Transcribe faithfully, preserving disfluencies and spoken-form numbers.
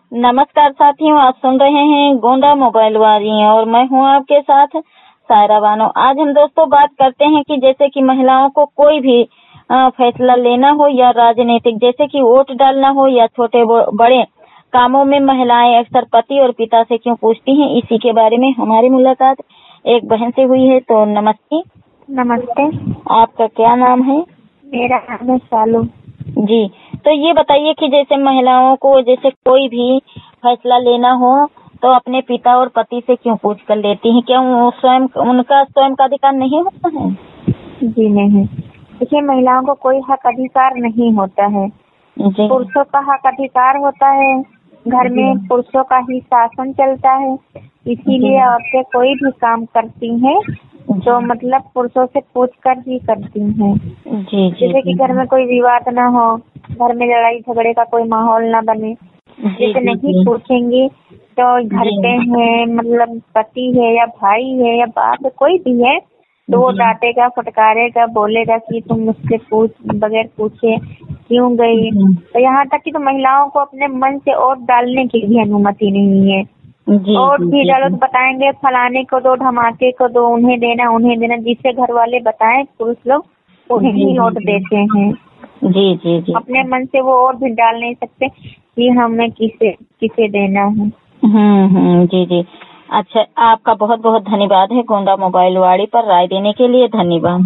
नमस्कार साथियों, आप सुन रहे हैं गोंडा मोबाइल वाली और मैं हूं आपके साथ सायरा बानो। आज हम दोस्तों बात करते हैं कि जैसे कि महिलाओं को कोई भी आ, फैसला लेना हो या राजनीतिक, जैसे कि वोट डालना हो या छोटे बड़े कामों में महिलाएं अक्सर पति और पिता से क्यों पूछती हैं, इसी के बारे में हमारी मुलाकात एक बहन से हुई है। तो नमस्ते। नमस्ते। आपका क्या नाम है? मेरा नाम है शालू जी। तो ये बताइए कि जैसे महिलाओं को जैसे कोई भी फैसला लेना हो तो अपने पिता और पति से क्यों पूछ कर लेती हैं? क्या वो स्वयं उनका स्वयं का अधिकार नहीं होता है? जी नहीं, देखिए महिलाओं को कोई हक अधिकार नहीं होता है। पुरुषों का हक अधिकार होता है। घर में पुरुषों का ही शासन चलता है, इसीलिए औरतें कोई भी काम करती हैं तो मतलब पुरुषों से पूछ कर ही करती हैं। जी, जी, जैसे कि घर में कोई विवाद ना हो, घर में लड़ाई झगड़े का कोई माहौल ना बने, जैसे नहीं पूछेंगी तो घर पे है मतलब पति है या भाई है या बाप है, कोई भी है तो वो डांटेगा, फटकारेगा, बोलेगा कि तुम मुझसे पूछ बगैर पूछे क्यों गई। तो यहाँ तक कि तो महिलाओं को अपने मन से वोट डालने की भी अनुमति नहीं है। वोट भी डालो तो बताएंगे फलाने को दो, धमाके को दो, उन्हें देना उन्हें देना, जिससे घर वाले बताएं पुरुष लोग उन्हें ही वोट देते हैं। जी जी जी। अपने मन से वो वोट भी डाल नहीं सकते कि हमें किसे किसे देना है। हम्म हम्म जी जी। अच्छा, आपका बहुत बहुत धन्यवाद है गोंडा मोबाइल वाड़ी पर राय देने के लिए। धन्यवाद।